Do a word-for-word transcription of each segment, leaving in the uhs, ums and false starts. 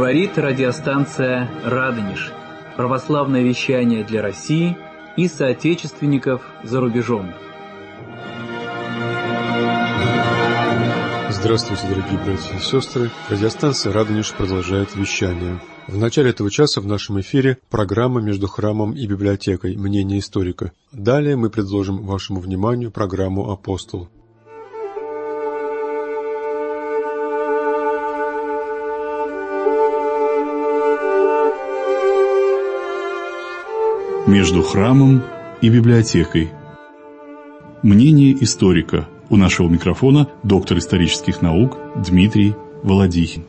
Говорит радиостанция «Радонеж». Православное вещание для России и соотечественников за рубежом. Здравствуйте, дорогие братья и сестры. Радиостанция «Радонеж» продолжает вещание. В начале этого часа в нашем эфире программа «Между храмом и библиотекой. Мнение историка». Далее мы предложим вашему вниманию программу «Апостол». Между храмом и библиотекой. Мнение историка. У нашего микрофона доктор исторических наук Дмитрий Володихин.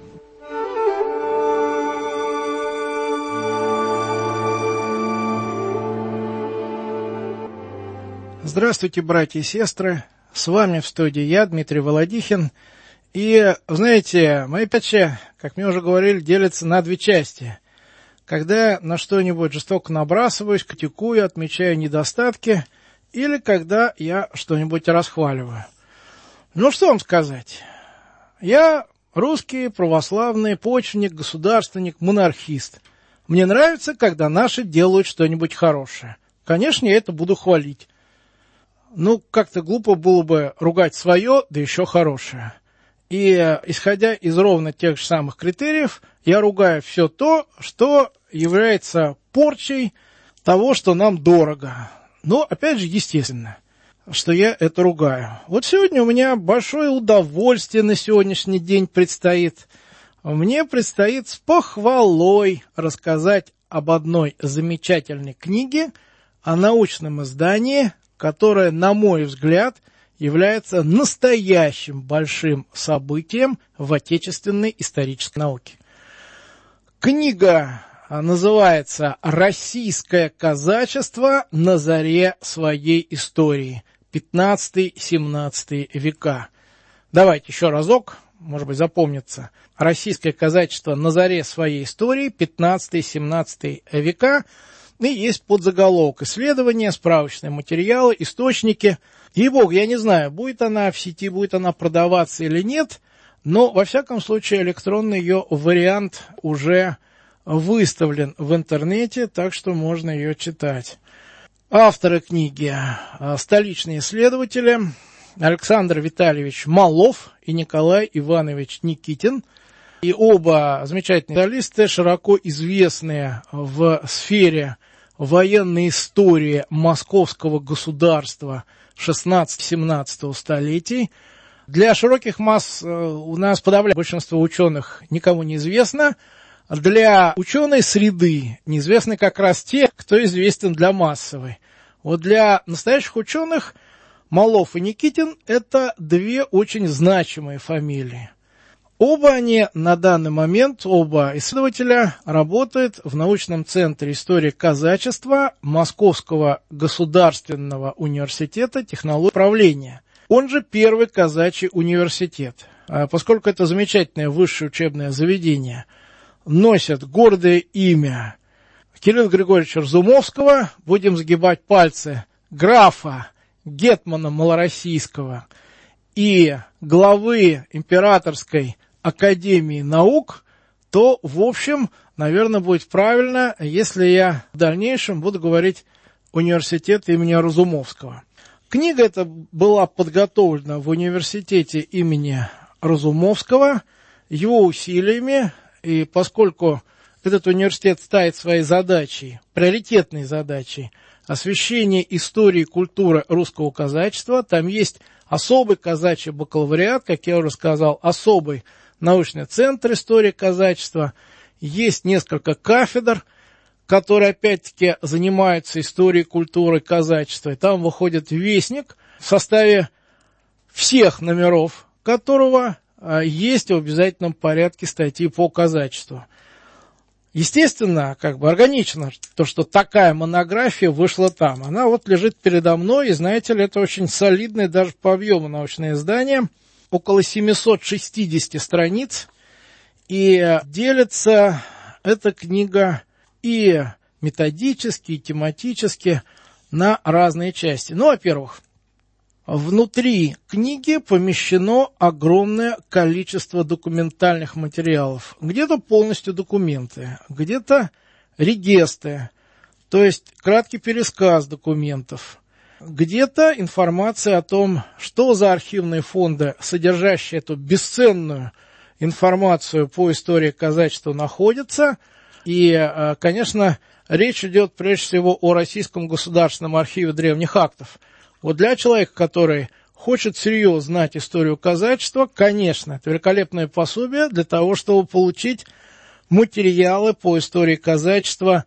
Здравствуйте, братья и сестры. С вами в студии я, Дмитрий Володихин. И, знаете, мои печи, как мне уже говорили, делятся на две части. Когда я на что-нибудь жестоко набрасываюсь, критикую, отмечаю недостатки, или когда я что-нибудь расхваливаю. Ну, что вам сказать? Я русский, православный, почвенник, государственник, монархист. Мне нравится, когда наши делают что-нибудь хорошее. Конечно, я это буду хвалить. Ну, как-то глупо было бы ругать свое, да еще хорошее. И, исходя из ровно тех же самых критериев, я ругаю все то, что является порчей того, что нам дорого. Но, опять же, естественно, что я это ругаю. Вот сегодня у меня большое удовольствие на сегодняшний день предстоит. Мне предстоит с похвалой рассказать об одной замечательной книге, о научном издании, которое, на мой взгляд, является настоящим большим событием в отечественной исторической науке. Книга называется «Российское казачество на заре своей истории. пятнадцатый-семнадцатый века». Давайте еще разок, может быть, запомнится. «Российское казачество на заре своей истории. пятнадцатый-семнадцатый века». И есть подзаголовок: исследования, справочные материалы, источники. Ей-богу, я не знаю, будет она в сети, будет она продаваться или нет, но, во всяком случае, электронный ее вариант уже выставлен в интернете, так что можно ее читать. Авторы книги – столичные исследователи Александр Витальевич Малов и Николай Иванович Никитин. И оба замечательные специалисты, широко известные в сфере военной истории московского государства шестнадцатого-семнадцатого столетий. Для широких масс у нас подавляющее большинство ученых никому не известно. Для ученой среды неизвестны как раз те, кто известен для массовой. Вот для настоящих ученых Малов и Никитин – это две очень значимые фамилии. Оба они на данный момент, оба исследователя, работают в научном центре истории казачества Московского государственного университета технологий управления. Он же первый казачий университет. Поскольку это замечательное высшее учебное заведение носит гордое имя Кирилла Григорьевича Разумовского, будем сгибать пальцы, графа, гетмана малороссийского и главы Императорской академии наук, то, в общем, наверное, будет правильно, если я в дальнейшем буду говорить университет имени Разумовского. Книга эта была подготовлена в университете имени Разумовского его усилиями, и поскольку этот университет ставит своей задачей, приоритетной задачей, освещение истории и культуры русского казачества, там есть особый казачий бакалавриат, как я уже сказал, особый научный центр истории казачества, есть несколько кафедр, которые опять-таки занимаются историей культуры казачества. И там выходит вестник в составе всех номеров, которого есть в обязательном порядке статьи по казачеству. Естественно, как бы органично, то, что такая монография вышла там. Она вот лежит передо мной, и, знаете ли, это очень солидное даже по объему научное издание, около семьсот шестьдесят страниц, и делится эта книга и методически, и тематически на разные части. Ну, во-первых, Внутри книги помещено огромное количество документальных материалов. Где-то полностью документы, где-то регестры, то есть краткий пересказ документов, где-то информация о том, что за архивные фонды, содержащие эту бесценную информацию по истории казачества, находятся. И, конечно, речь идет прежде всего о Российском государственном архиве древних актов. Вот для человека, который хочет серьезно знать историю казачества, конечно, это великолепное пособие для того, чтобы получить материалы по истории казачества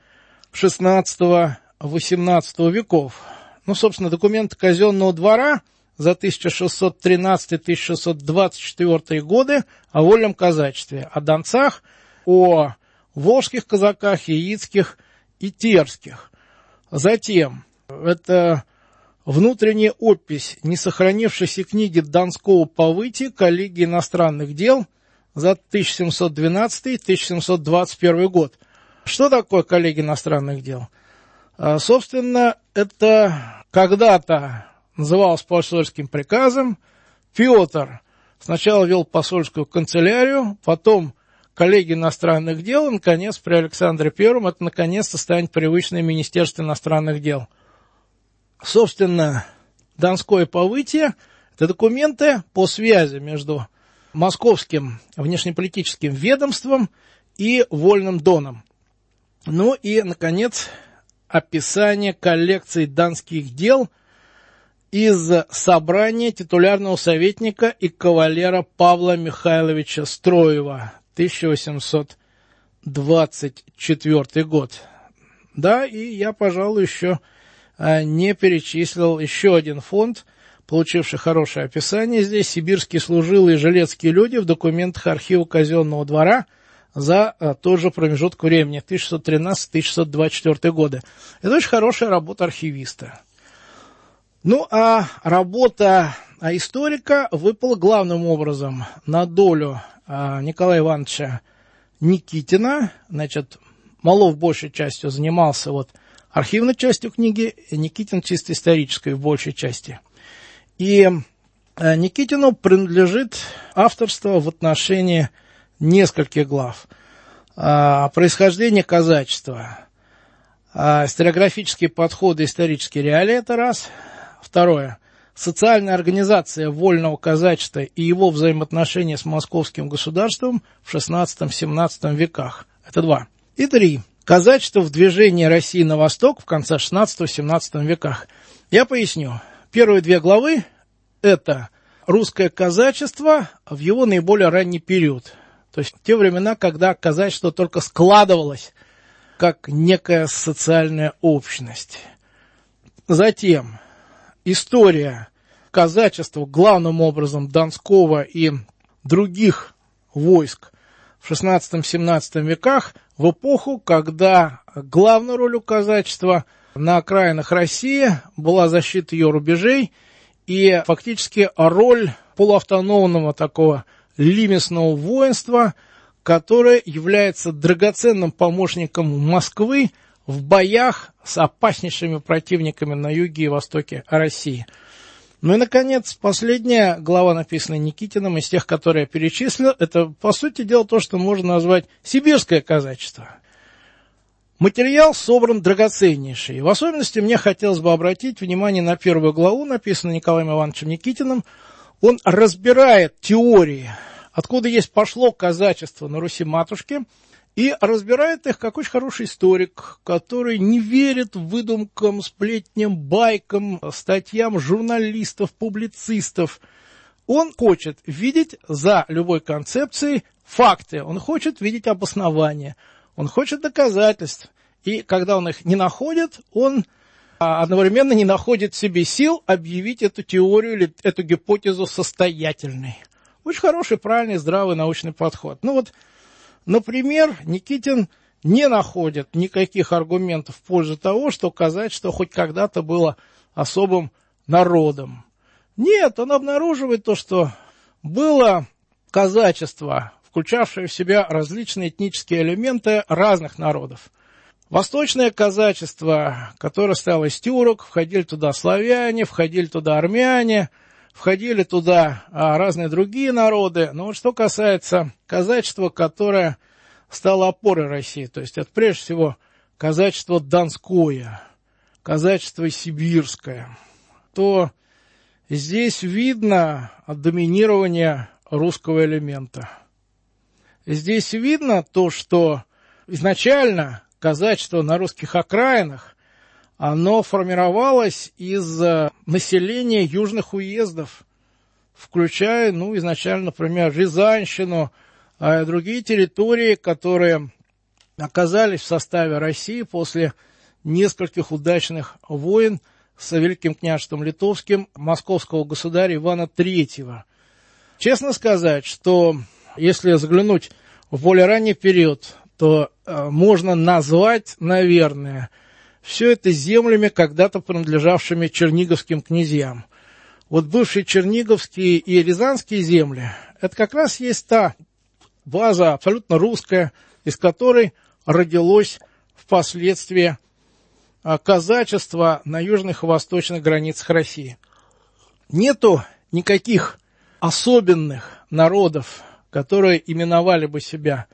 шестнадцатого-восемнадцатого веков. Ну, собственно, документы казенного двора за тысяча шестьсот тринадцатый — тысяча шестьсот двадцать четвёртый годы о вольном казачестве, о донцах, о волжских казаках, яицких и терских. Затем, это внутренняя опись не сохранившейся книги Донского повытия коллегии иностранных дел за тысяча семьсот двенадцатый — тысяча семьсот двадцать первый год. Что такое коллегия иностранных дел? А, собственно, это когда-то называлось посольским приказом. Петр сначала вел посольскую канцелярию, потом коллегия иностранных дел, и, наконец, при Александре Первом это, наконец-то, станет привычное Министерство иностранных дел. Собственно, Донское повытие – это документы по связи между московским внешнеполитическим ведомством и Вольным Доном. Ну и, наконец, описание коллекции донских дел из собрания титулярного советника и кавалера Павла Михайловича Строева, тысяча восемьсот двадцать четвёртый год. Да, и я, пожалуй, еще не перечислил еще один фонд, получивший хорошее описание здесь: «Сибирские служилые и жилецкие люди» в документах архива казенного двора за тот же промежуток времени, тысяча шестьсот тринадцатый — тысяча шестьсот двадцать четвёртый годы. Это очень хорошая работа архивиста. Ну, а работа историка выпала главным образом на долю Николая Ивановича Никитина. Значит, Малов большей частью занимался вот архивной частью книги, Никитин чисто исторической в большей части. И Никитину принадлежит авторство в отношении нескольких глав. Происхождение казачества, историографические подходы, исторические реалии – это раз. Второе. Социальная организация вольного казачества и его взаимоотношения с московским государством в шестнадцатом-семнадцатом веках. Это два. И три. Казачество в движении России на восток в конце шестнадцатого-семнадцатом веках. Я поясню. Первые две главы – это русское казачество в его наиболее ранний период. То есть в те времена, когда казачество только складывалось как некая социальная общность. Затем история казачества, главным образом Донского и других войск в шестнадцатом-семнадцатом веках, в эпоху, когда главной ролью казачества на окраинах России была защита ее рубежей и фактически роль полуавтономного такого лимесного воинства, которое является драгоценным помощником Москвы в боях с опаснейшими противниками на юге и востоке России. Ну и, наконец, последняя глава, написанная Никитиным, из тех, которые я перечислил, это, по сути дела, то, что можно назвать сибирское казачество. Материал собран драгоценнейший. В особенности мне хотелось бы обратить внимание на первую главу, написанную Николаем Ивановичем Никитиным. Он разбирает теории, откуда есть пошло казачество на Руси-матушке, и разбирает их как очень хороший историк, который не верит выдумкам, сплетням, байкам, статьям журналистов, публицистов. Он хочет видеть за любой концепцией факты, он хочет видеть обоснования, он хочет доказательств. И когда он их не находит, он одновременно не находит в себе сил объявить эту теорию или эту гипотезу состоятельной. Очень хороший, правильный, здравый научный подход. Ну вот, например, Никитин не находит никаких аргументов в пользу того, что казачество хоть когда-то было особым народом. Нет, он обнаруживает то, что было казачество, включавшее в себя различные этнические элементы разных народов. Восточное казачество, которое стало из тюрок, входили туда славяне, входили туда армяне, входили туда а, разные другие народы. Но вот что касается казачества, которое стало опорой России, то есть это прежде всего казачество донское, казачество сибирское, то здесь видно доминирование русского элемента. Здесь видно то, что изначально казачество на русских окраинах, оно формировалось из населения южных уездов, включая, ну, изначально, например, Рязанщину, а другие территории, которые оказались в составе России после нескольких удачных войн с Великим княжеством Литовским московского государя Ивана Третьего. Честно сказать, что если заглянуть в более ранний период, то э, можно назвать, наверное, все это землями, когда-то принадлежавшими черниговским князьям. Вот бывшие черниговские и рязанские земли, это как раз есть та база абсолютно русская, из которой родилось впоследствии казачество на южных и восточных границах России. Нету никаких особенных народов, которые именовали бы себя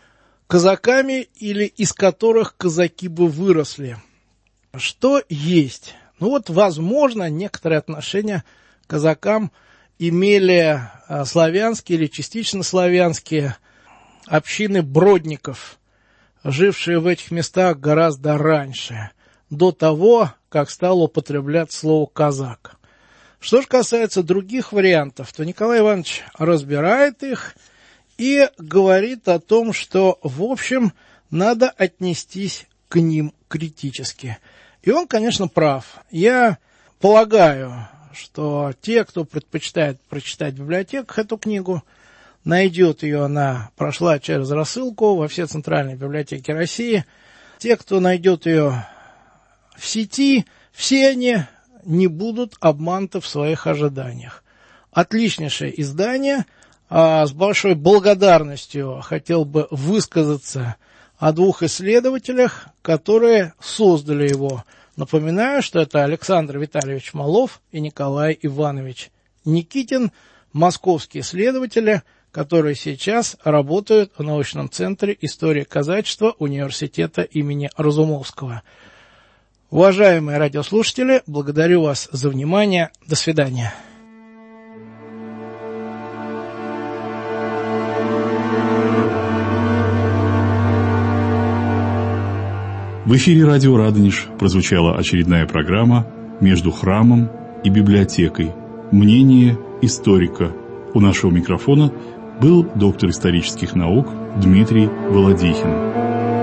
казаками или из которых казаки бы выросли. Что есть? Ну вот, возможно, некоторые отношения к казакам имели славянские или частично славянские общины бродников, жившие в этих местах гораздо раньше, до того, как стало употребляться слово «казак». Что же касается других вариантов, то Николай Иванович разбирает их и говорит о том, что, в общем, надо отнестись к ним критически. И он, конечно, прав. Я полагаю, что те, кто предпочитает прочитать в библиотеках эту книгу, найдет ее, она прошла через рассылку во все центральные библиотеки России. Те, кто найдет ее в сети, все они не будут обмануты в своих ожиданиях. Отличнейшее издание. А с большой благодарностью хотел бы высказаться о двух исследователях, которые создали его. Напоминаю, что это Александр Витальевич Малов и Николай Иванович Никитин, московские исследователи, которые сейчас работают в научном центре истории казачества университета имени Разумовского. Уважаемые радиослушатели, благодарю вас за внимание. До свидания. В эфире радио «Радонеж» прозвучала очередная программа «Между храмом и библиотекой. Мнение историка». У нашего микрофона был доктор исторических наук Дмитрий Володихин.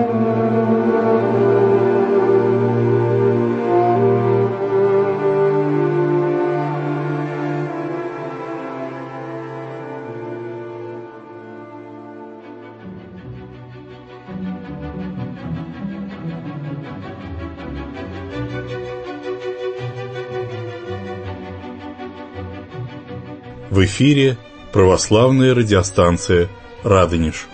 В эфире православная радиостанция «Радонеж».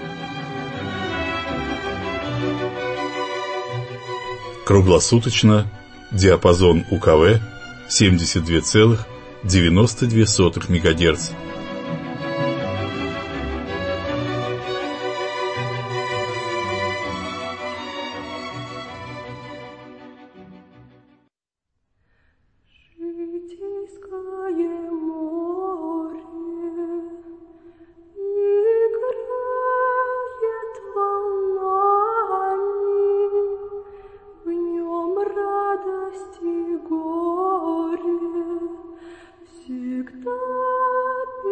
Круглосуточно диапазон УКВ семьдесят два целых девяносто две сотых мегагерц. Всегда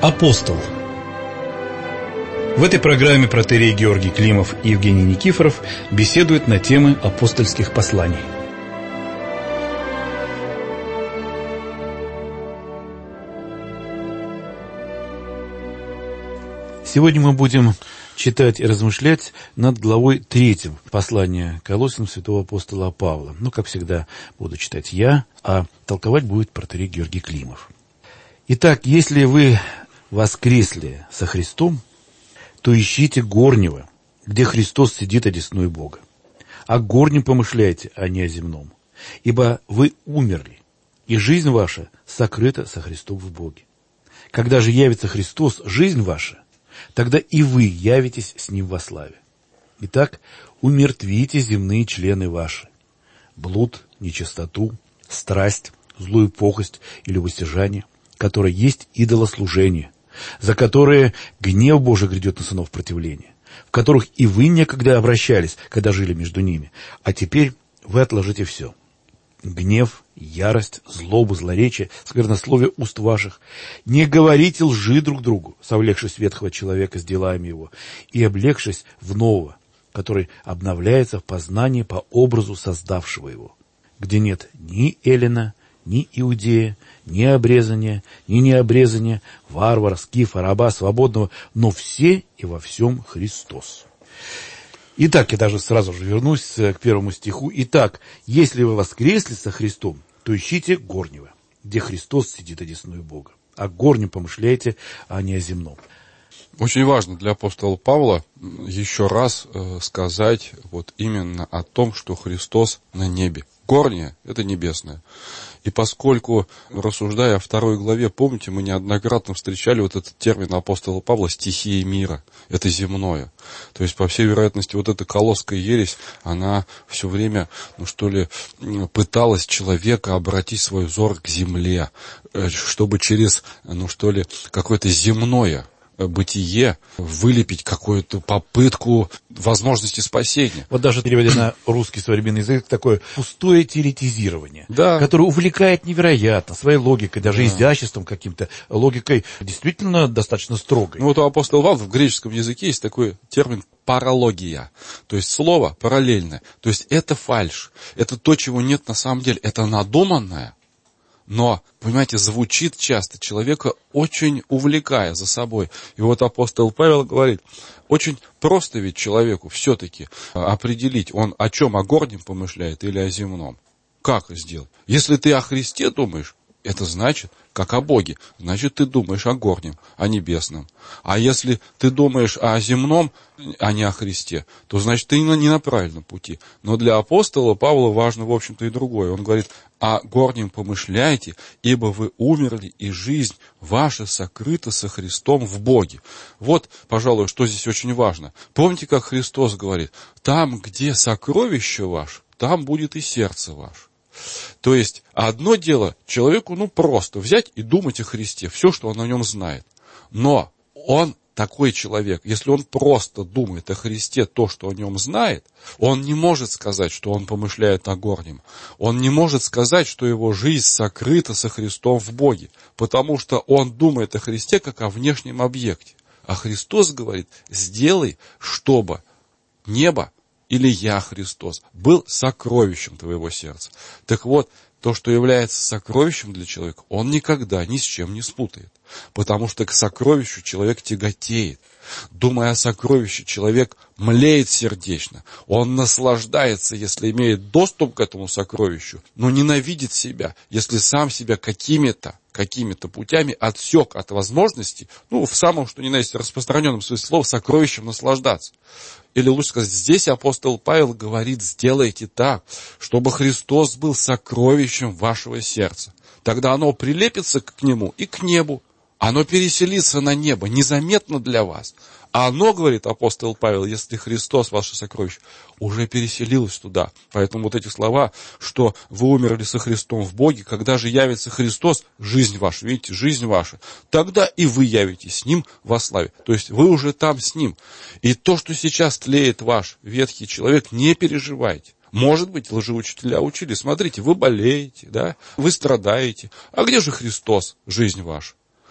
Апостол. В этой программе протоиерей Георгий Климов и Евгений Никифоров беседуют на темы апостольских посланий. Сегодня мы будем читать и размышлять над главой третьим послания Колоссянам святого апостола Павла. Ну, как всегда, буду читать я, а толковать будет протоиерей Георгий Климов. Итак, если вы воскресли со Христом, то ищите горнего, где Христос сидит одесную Бога. О горнем помышляйте, а не о земном. Ибо вы умерли, и жизнь ваша сокрыта со Христом в Боге. Когда же явится Христос, жизнь ваша, тогда и вы явитесь с Ним во славе. Итак, умертвите земные члены ваши: блуд, нечистоту, страсть, злую похоть и любостяжание, которое есть идолослужение, за которые гнев Божий грядет на сынов противления, в которых и вы некогда обращались, когда жили между ними, а теперь вы отложите все: гнев, ярость, злобу, злоречие, сквернословие уст ваших. Не говорите лжи друг другу, совлекшись ветхого человека с делами его, и облегшись в нового, который обновляется в познании по образу создавшего его, где нет ни эллина, ни иудея, ни обрезания, ни необрезания, варвара, скифа, раба, свободного, но все и во всем Христос. Итак, я даже сразу же вернусь к первому стиху. Итак, если вы воскресли со Христом, то ищите горнего, где Христос сидит одесную Бога. О горнем помышляйте, а не о земном. Очень важно для апостола Павла еще раз э, сказать вот именно о том, что Христос на небе. Горнее – это небесное. И поскольку, рассуждая о второй главе, помните, мы неоднократно встречали вот этот термин апостола Павла «стихия мира». Это земное. То есть, по всей вероятности, вот эта колосская ересь, она все время, ну что ли, пыталась человека обратить свой взор к земле, чтобы через, ну что ли, какое-то земное бытие вылепить какую-то попытку возможности спасения. Вот даже переводя на русский современный язык, такое пустое теоретизирование, да, которое увлекает невероятно своей логикой, даже да, изяществом каким-то, логикой действительно достаточно строгой. Ну вот у апостола Павла в греческом языке есть такой термин паралогия, то есть слово параллельное, то есть это фальшь, это то, чего нет на самом деле, это надуманное. Но, понимаете, звучит часто, человека очень увлекая за собой. И вот апостол Павел говорит, очень просто ведь человеку все-таки определить, он о чем, о горнем помышляет или о земном. Как сделать? Если ты о Христе думаешь, это значит, как о Боге, значит, ты думаешь о горнем, о небесном. А если ты думаешь о земном, а не о Христе, то значит, ты не на правильном пути. Но для апостола Павла важно, в общем-то, и другое. Он говорит, о горнем помышляйте, ибо вы умерли, и жизнь ваша сокрыта со Христом в Боге. Вот, пожалуй, что здесь очень важно. Помните, как Христос говорит, там, где сокровище ваше, там будет и сердце ваше. То есть, одно дело человеку, ну, просто взять и думать о Христе, все, что он о нем знает. Но он такой человек, если он просто думает о Христе то, что о нем знает, он не может сказать, что он помышляет о горнем. Он не может сказать, что его жизнь сокрыта со Христом в Боге, потому что он думает о Христе как о внешнем объекте. А Христос говорит, сделай, чтобы небо, или я, Христос, был сокровищем твоего сердца. Так вот, то, что является сокровищем для человека, он никогда ни с чем не спутает. Потому что к сокровищу человек тяготеет. Думая о сокровище, человек млеет сердечно. Он наслаждается, если имеет доступ к этому сокровищу, но ненавидит себя, если сам себя какими-то, какими-то путями отсек от возможности, ну, в самом, что ни на есть, распространенном смысле слова, сокровищем наслаждаться. Или лучше сказать, здесь апостол Павел говорит, сделайте так, чтобы Христос был сокровищем вашего сердца. Тогда оно прилепится к нему и к небу. Оно переселится на небо, незаметно для вас. А оно, говорит апостол Павел, если Христос, ваше сокровище, уже переселилось туда. Поэтому вот эти слова, что вы умерли со Христом в Боге, когда же явится Христос, жизнь ваша, видите, жизнь ваша, тогда и вы явитесь с Ним во славе. То есть вы уже там с Ним. И то, что сейчас тлеет ваш ветхий человек, не переживайте. Может быть, лжеучителя учили, смотрите, вы болеете, да, вы страдаете. А где же Христос, жизнь ваша?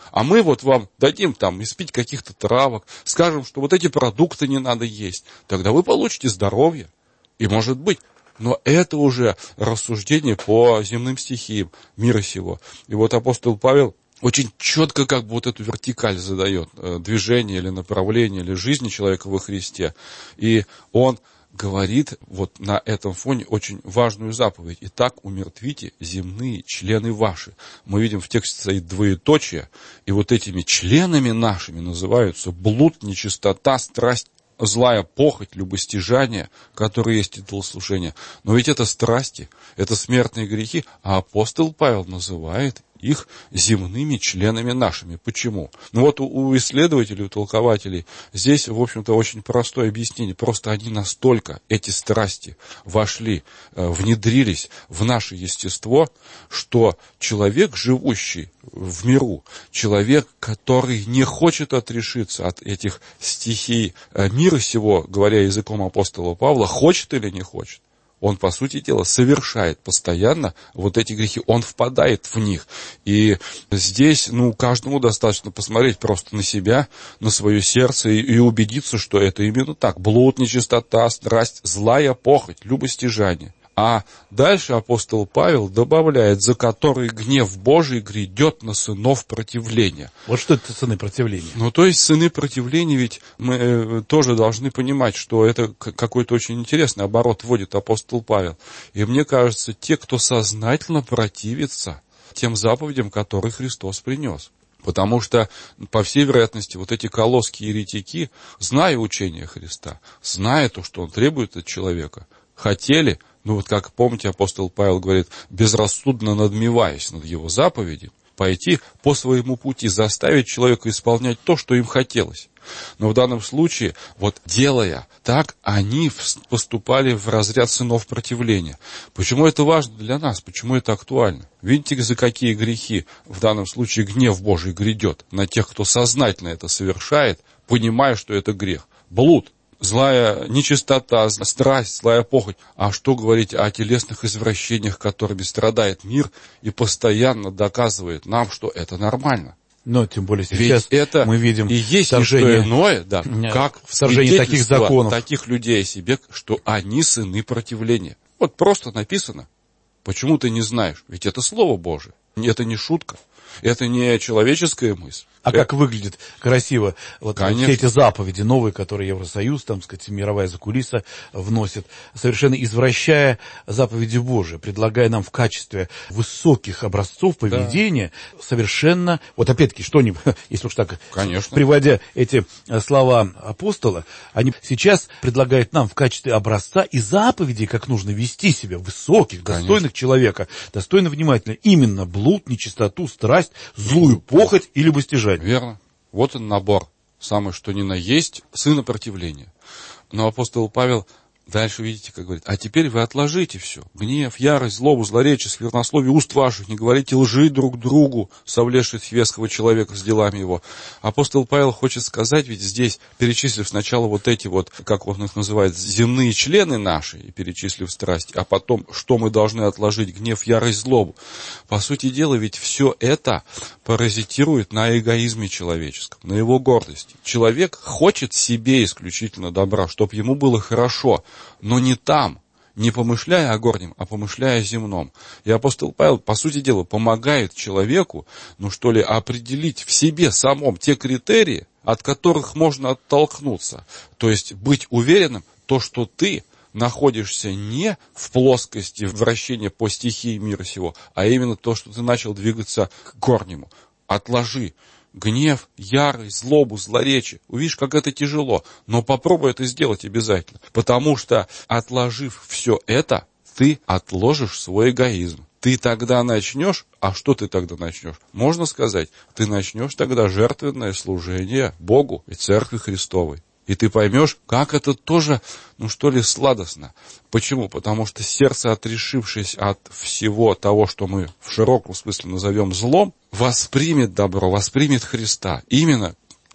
А мы вот вам дадим там испить каких-то травок, скажем, что вот эти продукты не надо есть. Тогда вы получите здоровье. И может быть, но это уже рассуждение по земным стихиям мира сего. И вот апостол Павел очень четко как бы вот эту вертикаль задает, движение или направление, или жизни человека во Христе. И он говорит вот на этом фоне очень важную заповедь. «Итак, умертвите земные члены ваши». Мы видим, в тексте стоит двоеточие, и вот этими членами нашими называются блуд, нечистота, страсть, злая похоть, любостяжание, которые есть идолослужение. Но ведь это страсти, это смертные грехи, а апостол Павел называет их земными членами нашими. Почему? Ну вот у, у исследователей, у толкователей здесь, в общем-то, очень простое объяснение. Просто они настолько, эти страсти, вошли, э, внедрились в наше естество, что человек, живущий в миру, человек, который не хочет отрешиться от этих стихий э, мира сего, говоря языком апостола Павла, хочет или не хочет, он, по сути дела, совершает постоянно вот эти грехи, он впадает в них. И здесь, ну, каждому достаточно посмотреть просто на себя, на свое сердце и, и убедиться, что это именно так. Блуд, нечистота, страсть, злая похоть, любостяжание. А дальше апостол Павел добавляет, за который гнев Божий грядет на сынов противления. Вот что это сыны противления? Ну, то есть сыны противления, ведь мы тоже должны понимать, что это какой-то очень интересный оборот вводит апостол Павел. И мне кажется, те, кто сознательно противится тем заповедям, которые Христос принес. Потому что, по всей вероятности, вот эти колосские еретики, зная учение Христа, зная то, что он требует от человека, хотели, ну вот как помните, апостол Павел говорит, безрассудно надмеваясь над его заповедью, пойти по своему пути, заставить человека исполнять то, что им хотелось. Но в данном случае, вот делая так, они поступали в разряд сынов противления. Почему это важно для нас? Почему это актуально? Видите, за какие грехи в данном случае гнев Божий грядет на тех, кто сознательно это совершает, понимая, что это грех. Блуд. Злая нечистота, страсть, злая похоть. А что говорить о телесных извращениях, которыми страдает мир и постоянно доказывает нам, что это нормально? Но тем более сейчас ведь это мы видим и есть вторжение, не что иное, да, как вторжение таких законов, таких людей о себе, что они сыны противления. Вот просто написано. Почему ты не знаешь? Ведь это Слово Божие. Это не шутка. Это не человеческая мысль. А это... как выглядит красиво вот все эти заповеди новые, которые Евросоюз, там, сказать, мировая закулиса вносит, совершенно извращая заповеди Божии, предлагая нам в качестве высоких образцов поведения, да, совершенно, вот опять-таки, что-нибудь, если уж так, конечно, приводя эти слова апостола, они сейчас предлагают нам в качестве образца и заповедей, как нужно вести себя, высоких, конечно, достойных человека, достойно внимательно, именно блуд, нечистоту, страсть, злую похоть и любостяжание. Верно. Вот он набор. Самое что ни на есть, сына противления. Но апостол Павел дальше, видите, как говорит, а теперь вы отложите все. Гнев, ярость, злобу, злоречие, сквернословие уст ваших, не говорите лжи друг другу, совлечь веского человека с делами его. Апостол Павел хочет сказать, ведь здесь, перечислив сначала вот эти вот, как он их называет, земные члены наши, и перечислив страсти, а потом, что мы должны отложить, гнев, ярость, злобу. По сути дела, ведь все это паразитирует на эгоизме человеческом, на его гордости. Человек хочет себе исключительно добра, чтобы ему было хорошо, но не там, не помышляя о горнем, а помышляя о земном. И апостол Павел, по сути дела, помогает человеку, ну что ли, определить в себе самом те критерии, от которых можно оттолкнуться. То есть быть уверенным, то, что ты находишься не в плоскости вращения по стихии мира сего, а именно то, что ты начал двигаться к горнему. Отложи гнев, ярость, злобу, злоречие. Увидишь, как это тяжело, но попробуй это сделать обязательно. Потому что, отложив все это, ты отложишь свой эгоизм. Ты тогда начнешь, а что ты тогда начнешь? Можно сказать, ты начнешь тогда жертвенное служение Богу и Церкви Христовой. И ты поймешь, как это тоже, ну что ли, сладостно. Почему? Потому что сердце, отрешившись от всего того, что мы в широком смысле назовем злом, воспримет добро, воспримет Христа. Именно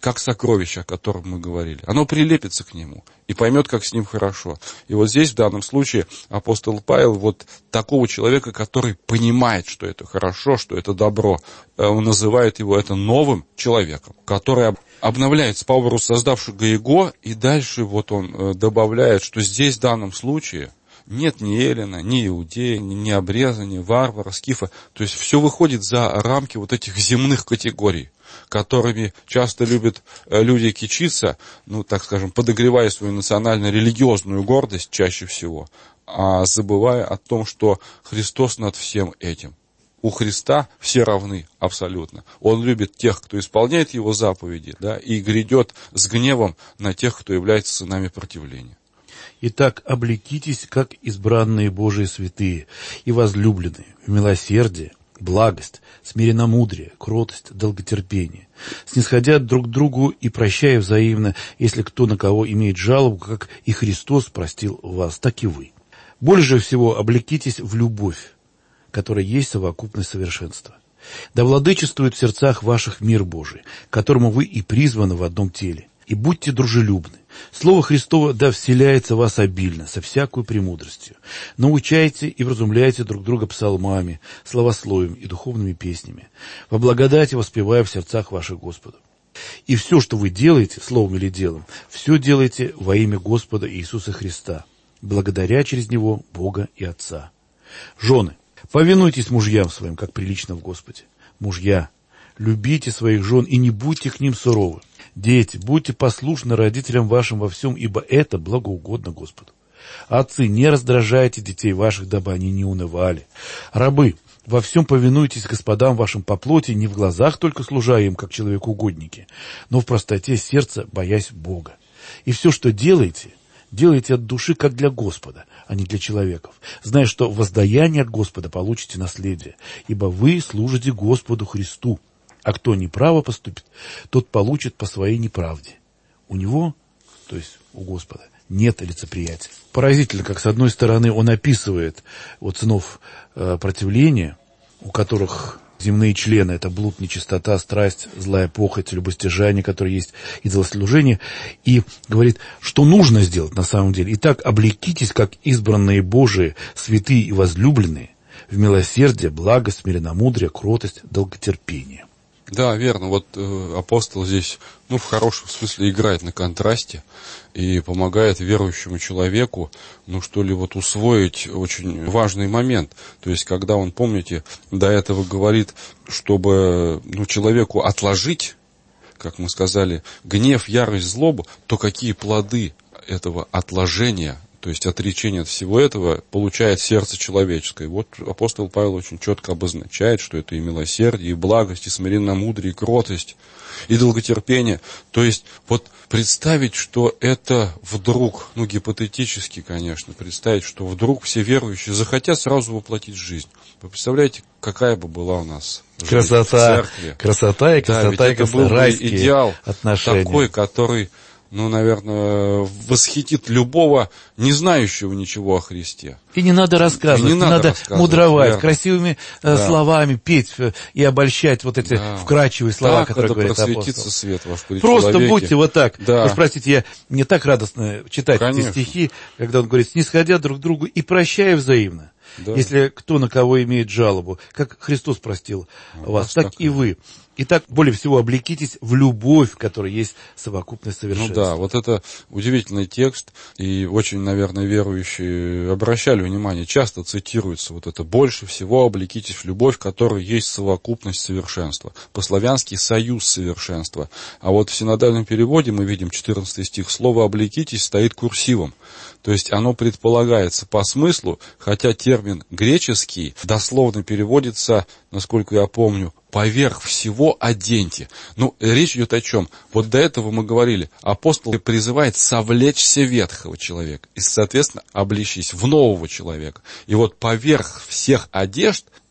как сокровище, о котором мы говорили. Оно прилепится к нему и поймет, как с ним хорошо. И вот здесь, в данном случае, апостол Павел, вот такого человека, который понимает, что это хорошо, что это добро, он называет его это новым человеком, который обновляется по образу создавшего его, и дальше вот он добавляет, что здесь, в данном случае, нет ни эллина, ни иудея, ни обреза, ни варвара, скифа. То есть все выходит за рамки вот этих земных категорий, которыми часто любят люди кичиться, ну, так скажем, подогревая свою национально-религиозную гордость чаще всего, а забывая о том, что Христос над всем этим. У Христа все равны абсолютно. Он любит тех, кто исполняет его заповеди, да, и грядет с гневом на тех, кто является сынами противления. Итак, облекитесь, как избранные Божии святые и возлюбленные, в милосердие, благость, смиренномудрие, кротость, долготерпение, снисходя друг к другу и прощая взаимно, если кто на кого имеет жалобу, как и Христос простил вас, так и вы. Больше всего облекитесь в любовь, которая есть совокупность совершенства. Да владычествует в сердцах ваших мир Божий, к которому вы и призваны в одном теле. И будьте дружелюбны. Слово Христово да вселяется в вас обильно, со всякой премудростью. Научайте и вразумляйте друг друга псалмами, словословием и духовными песнями, во благодати воспевая в сердцах ваших Господу. И все, что вы делаете, словом или делом, все делайте во имя Господа Иисуса Христа, благодаря через Него Бога и Отца. Жены, повинуйтесь мужьям своим, как прилично в Господе. Мужья, любите своих жен и не будьте к ним суровы. Дети, будьте послушны родителям вашим во всем, ибо это благоугодно Господу. Отцы, не раздражайте детей ваших, дабы они не унывали. Рабы, во всем повинуйтесь господам вашим по плоти, не в глазах только служа им, как человекоугодники, но в простоте сердца, боясь Бога. И все, что делаете, делайте от души, как для Господа, а не для человеков, зная, что воздаяние от Господа получите наследие, ибо вы служите Господу Христу. А кто неправо поступит, тот получит по своей неправде. У него, то есть у Господа, нет лицеприятия. Поразительно, как с одной стороны он описывает вот сынов э, противления, у которых земные члены — это блуд, нечистота, страсть, злая похоть, любостяжание, которое есть идолослужение, и говорит, что нужно сделать на самом деле. Итак, облекитесь, как избранные Божии, святые и возлюбленные, в милосердие, благость, смиренномудрие, кротость, долготерпение. Да, верно. Вот э, апостол здесь, ну, в хорошем смысле играет на контрасте и помогает верующему человеку, ну, что ли, вот усвоить очень важный момент. То есть, когда он, помните, до этого говорит, чтобы, ну, человеку отложить, как мы сказали, гнев, ярость, злобу, то какие плоды этого отложения, то есть отречение от всего этого, получает сердце человеческое. Вот апостол Павел очень четко обозначает, что это и милосердие, и благость, и смиренномудрие, и кротость, и долготерпение. То есть вот представить, что это вдруг, ну гипотетически, конечно, представить, что вдруг все верующие захотят сразу воплотить жизнь. Вы представляете, какая бы была у нас жизнь красота, в церкви? Красота и красота, да, и это был бы идеал отношения. Такой, который, ну, наверное, восхитит любого, не знающего ничего о Христе. И не надо рассказывать, не не надо, надо рассказывать, мудровать, верно. красивыми Да. словами петь и обольщать вот эти Да. вкрадчивые слова, Так которые это говорит просветится апостол. свет ваш при Просто человеке. будьте вот так. Да. Уж простите, я не так радостно читать Конечно. эти стихи, когда он говорит, снисходя друг к другу и прощая взаимно. Да. Если кто на кого имеет жалобу, как Христос простил А вас, вас так так и вы. Итак, более всего облекитесь в любовь, в которой есть совокупность Ну совершенства. да, вот это удивительный текст, и очень, наверное, верующие обращали внимание, часто цитируется вот это «больше всего облекитесь в любовь, в которой есть совокупность совершенства». По-славянски «союз совершенства». А вот в синодальном переводе мы видим четырнадцатый стих, слово «облекитесь» стоит курсивом. То есть оно предполагается по смыслу, хотя термин греческий дословно переводится, насколько я помню, поверх всего оденьте. Ну, речь идет о чем? Вот до этого мы говорили, апостол призывает совлечься ветхого человека и, соответственно, облечись в нового человека. И вот поверх всех одежд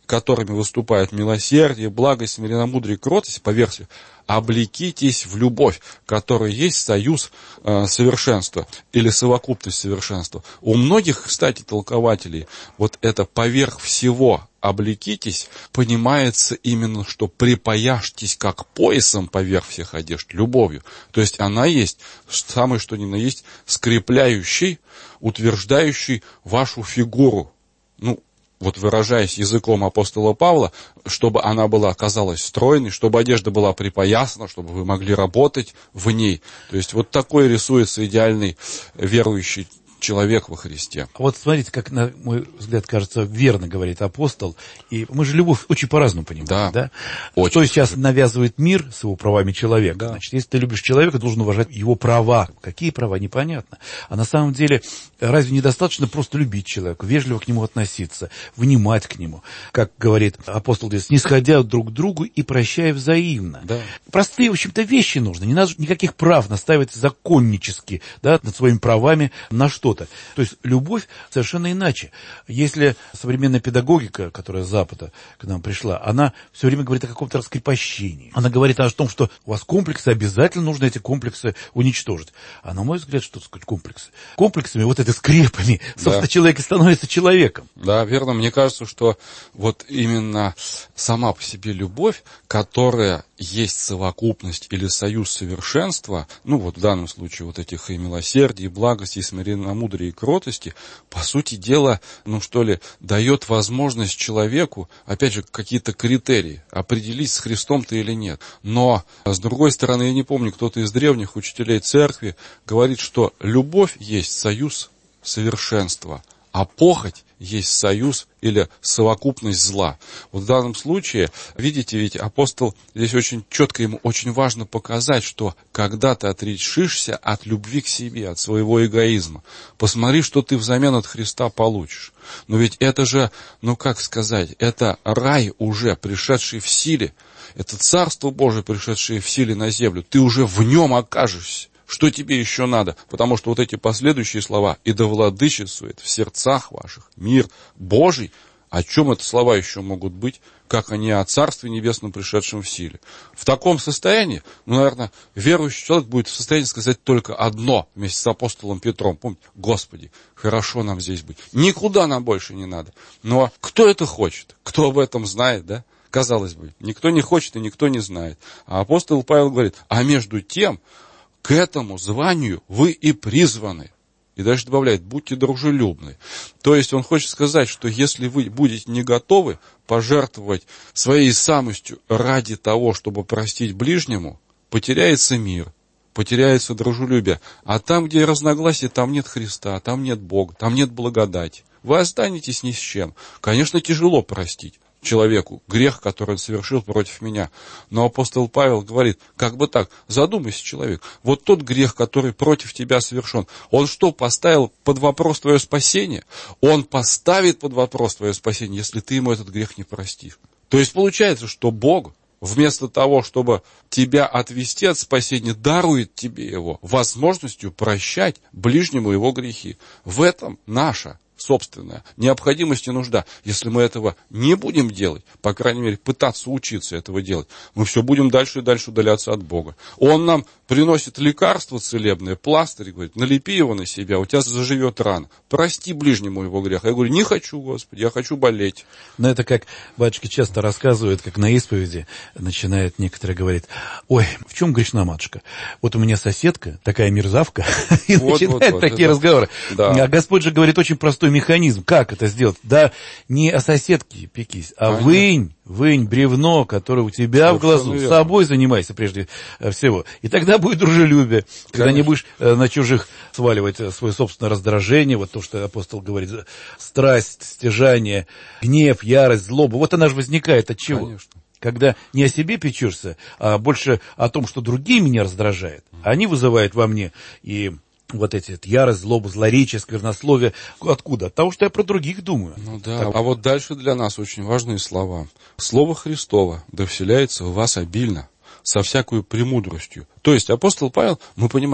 которыми выступают милосердие, благость, смиренномудрие, кротость, по версии, облекитесь в любовь, которая есть союз э, совершенства или совокупность совершенства. У многих, кстати, толкователей вот это поверх всего облекитесь понимается именно, что припояжьтесь как поясом поверх всех одежд любовью. То есть она есть самое что ни на есть скрепляющий, утверждающий вашу фигуру. Ну, вот выражаясь языком апостола Павла, чтобы она была, оказалась стройной, чтобы одежда была припоясана, чтобы вы могли работать в ней. То есть вот такой рисуется идеальный верующий человек во Христе. Вот смотрите, как, на мой взгляд, кажется, верно говорит апостол. И мы же любовь очень по-разному понимаем. Да, да? очень. Что сейчас навязывает мир с его правами человека? Да. Значит, если ты любишь человека, ты должен уважать его права. Какие права? Непонятно. А на самом деле, разве недостаточно просто любить человека, вежливо к нему относиться, внимать к нему? Как говорит апостол, снисходя друг к другу и прощая взаимно. Да. Простые, в общем-то, вещи нужны. Не надо никаких прав наставить законнически, да, над своими правами на что-то. То есть любовь совершенно иначе. Если современная педагогика, которая с Запада к нам пришла, она все время говорит о каком-то раскрепощении. Она говорит о том, что у вас комплексы, обязательно нужно эти комплексы уничтожить. А на мой взгляд, что сказать комплексы? Комплексами, вот это скрепами, собственно, да. Человек и становится человеком. Да, верно. Мне кажется, что вот именно сама по себе любовь, которая есть совокупность или союз совершенства, ну вот в данном случае вот этих и милосердия, и благости, и смиренномудрия, и кротости, по сути дела, ну что ли, дает возможность человеку, опять же, какие-то критерии определить, с Христом ты или нет. Но, с другой стороны, я не помню, кто-то из древних учителей церкви говорит, что любовь есть союз совершенства, а похоть есть союз или совокупность зла. Вот в данном случае, видите, ведь апостол здесь очень четко, ему очень важно показать, что когда ты отрешишься от любви к себе, от своего эгоизма, посмотри, что ты взамен от Христа получишь. Но ведь это же, ну как сказать, это рай уже, пришедший в силе, это Царство Божие, пришедшее в силе на землю, ты уже в нем окажешься. Что тебе еще надо? Потому что вот эти последующие слова «и да владычествует в сердцах ваших мир Божий», о чем это слова еще могут быть, как они о Царстве Небесном, пришедшем в силе? В таком состоянии, ну, наверное, верующий человек будет в состоянии сказать только одно вместе с апостолом Петром. Помните, Господи, хорошо нам здесь быть. Никуда нам больше не надо. Но кто это хочет? Кто об этом знает, да? Казалось бы, никто не хочет и никто не знает. А апостол Павел говорит, а между тем, к этому званию вы и призваны. И дальше добавляет, будьте дружелюбны. То есть он хочет сказать, что если вы будете не готовы пожертвовать своей самостью ради того, чтобы простить ближнему, потеряется мир, потеряется дружелюбие. А там, где разногласия, там нет Христа, там нет Бога, там нет благодати. Вы останетесь ни с чем. Конечно, тяжело простить человеку грех, который он совершил против меня. Но апостол Павел говорит, как бы так, задумайся, человек, вот тот грех, который против тебя совершен, он что, поставил под вопрос твое спасение? Он поставит под вопрос твое спасение, если ты ему этот грех не простишь. То есть получается, что Бог, вместо того, чтобы тебя отвести от спасения, дарует тебе его возможностью прощать ближнему его грехи. В этом наша собственная необходимость и нужда. Если мы этого не будем делать, по крайней мере, пытаться учиться этого делать, мы все будем дальше и дальше удаляться от Бога. Он нам приносит лекарство целебное, пластырь, говорит, налепи его на себя, у тебя заживет рана. Прости ближнему его грех. Я говорю, не хочу, Господи, я хочу болеть. Но это как батюшки часто рассказывают, как на исповеди начинает некоторые говорить, ой, в чем грешна матушка? Вот у меня соседка, такая мерзавка, и вот, начинает вот, вот, такие это... разговоры. Да. А Господь же говорит очень простой механизм. Как это сделать? Да не о соседке пекись, а Понятно. вынь, вынь бревно, которое у тебя Совершенно в глазу. верно. Собой занимайся прежде всего. И тогда будет дружелюбие. Конечно. Когда не будешь на чужих сваливать свое собственное раздражение, вот то, что апостол говорит, страсть, стяжание, гнев, ярость, злоба. Вот она же возникает от чего? Конечно. Когда не о себе печешься, а больше о том, что другие меня раздражают. Они вызывают во мне и вот эти вот ярость, злобу, злоречие, сквернословие. Откуда? От того, что я про других думаю. Ну да. А вот дальше для нас очень важные слова. Слово Христово да вселяется в вас обильно, со всякою премудростью. То есть апостол Павел, мы понимаем,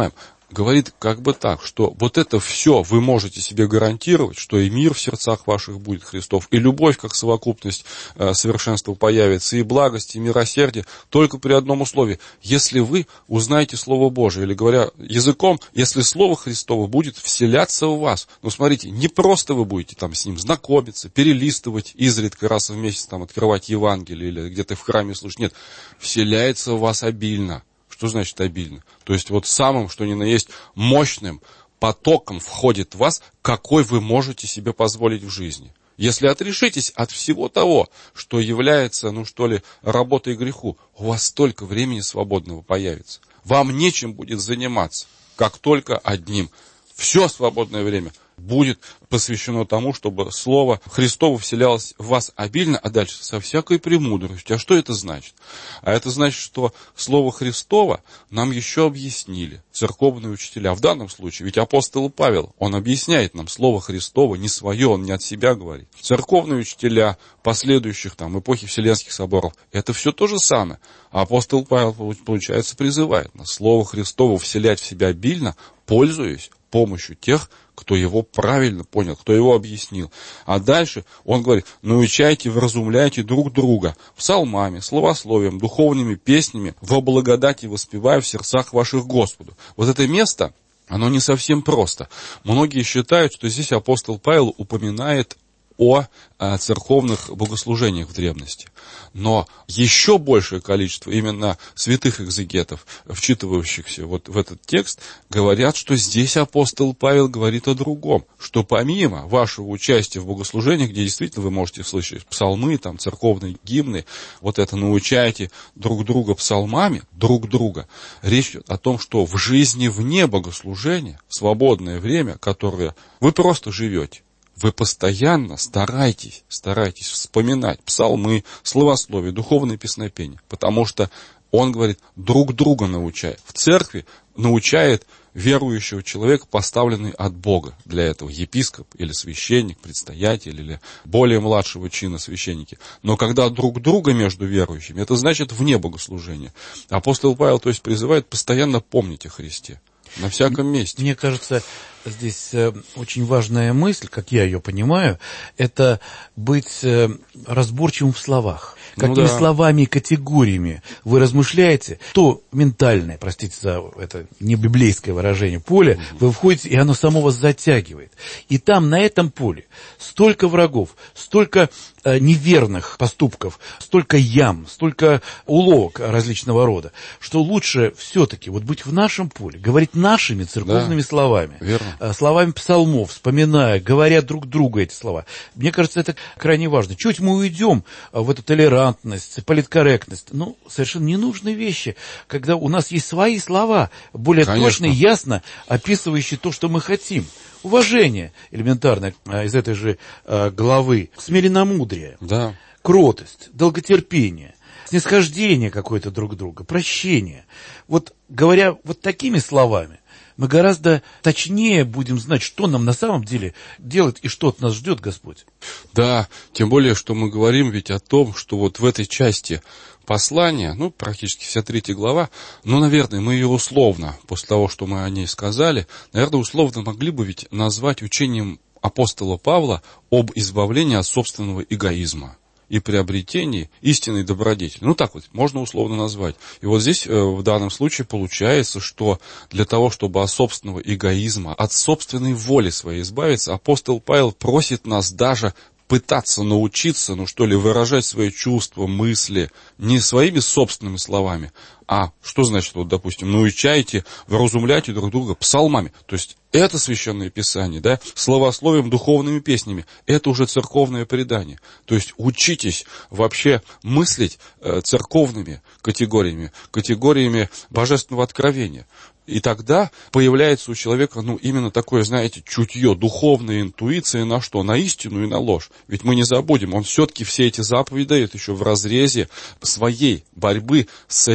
говорит как бы так, что вот это все вы можете себе гарантировать, что и мир в сердцах ваших будет Христов, и любовь как совокупность э, совершенства появится, и благость, и милосердие, только при одном условии. Если вы узнаете Слово Божие, или говоря языком, если Слово Христово будет вселяться в вас. Ну, смотрите, не просто вы будете там с ним знакомиться, перелистывать изредка раз в месяц, там, открывать Евангелие или где-то в храме слушать. Нет, вселяется в вас обильно. Что значит обильно? То есть вот самым, что ни на есть, мощным потоком входит в вас, какой вы можете себе позволить в жизни. Если отрешитесь от всего того, что является, ну что ли, работой греху, у вас столько времени свободного появится. Вам нечем будет заниматься, как только одним. Все свободное время будет посвящено тому, чтобы Слово Христово вселялось в вас обильно, а дальше со всякой премудростью. А что это значит? А это значит, что Слово Христово нам еще объяснили церковные учителя. В данном случае, ведь апостол Павел, он объясняет нам Слово Христово не свое, он не от себя говорит. Церковные учителя последующих там эпохи Вселенских соборов, это все то же самое. А апостол Павел, получается, призывает нас Слово Христово вселять в себя обильно, пользуясь помощью тех, кто его правильно понял, кто его объяснил. А дальше он говорит, научайте, вразумляйте друг друга псалмами, словословием, духовными песнями, во благодати воспевая в сердцах ваших Господу. Вот это место, оно не совсем просто. Многие считают, что здесь апостол Павел упоминает о церковных богослужениях в древности. Но еще большее количество именно святых экзегетов, вчитывающихся вот в этот текст, говорят, что здесь апостол Павел говорит о другом, что помимо вашего участия в богослужениях, где действительно вы можете слышать псалмы, там, церковные гимны, вот это научайте друг друга псалмами, друг друга, речь идет о том, что в жизни вне богослужения, свободное время, которое вы просто живете, вы постоянно старайтесь, старайтесь вспоминать псалмы, словословие, духовное песнопение, потому что он говорит, друг друга научай. В церкви научает верующего человека, поставленный от Бога для этого, епископ или священник, предстоятель или более младшего чина священники. Но когда друг друга между верующими, это значит вне богослужения. Апостол Павел, то есть, призывает постоянно помнить о Христе. На всяком месте. Мне кажется, здесь очень важная мысль, как я ее понимаю, это быть разборчивым в словах. Какими ну да. словами и категориями вы размышляете, то ментальное, простите за это не библейское выражение, поле, угу. вы входите, и оно само вас затягивает. И там, на этом поле, столько врагов, столько э, неверных поступков, столько ям, столько уловок различного рода, что лучше все-таки вот быть в нашем поле, говорить нашими церковными да. словами, Верно. словами псалмов, вспоминая, говоря друг другу эти слова. Мне кажется, это крайне важно. Чуть мы уйдем в эту толерантность, политкорректность, ну, совершенно ненужные вещи, когда у нас есть свои слова, более Конечно. точно и ясно описывающие то, что мы хотим. Уважение элементарное из этой же главы, смиренномудрие, да. кротость, долготерпение, снисхождение какое-то друг друга, прощение. Вот говоря вот такими словами, мы гораздо точнее будем знать, что нам на самом деле делать и что от нас ждет Господь. Да, тем более, что мы говорим ведь о том, что вот в этой части послания, ну, практически вся третья глава, ну, наверное, мы ее условно, после того, что мы о ней сказали, наверное, условно могли бы ведь назвать учением апостола Павла об избавлении от собственного эгоизма и приобретении истинной добродетели. Ну, так вот, можно условно назвать. И вот здесь, в данном случае, получается, что для того, чтобы от собственного эгоизма, от собственной воли своей избавиться, апостол Павел просит нас даже пытаться научиться, ну что ли, выражать свои чувства, мысли не своими собственными словами, а что значит, вот, допустим, научайте, вразумляйте друг друга псалмами. То есть это священное писание, да, словословием, духовными песнями. Это уже церковное предание. То есть учитесь вообще мыслить э, церковными категориями, категориями божественного откровения. И тогда появляется у человека, ну, именно такое, знаете, чутье, духовная интуиция на что? На истину и на ложь. Ведь мы не забудем, он все-таки все эти заповеди дает еще в разрезе своей борьбы с этими фригийцами,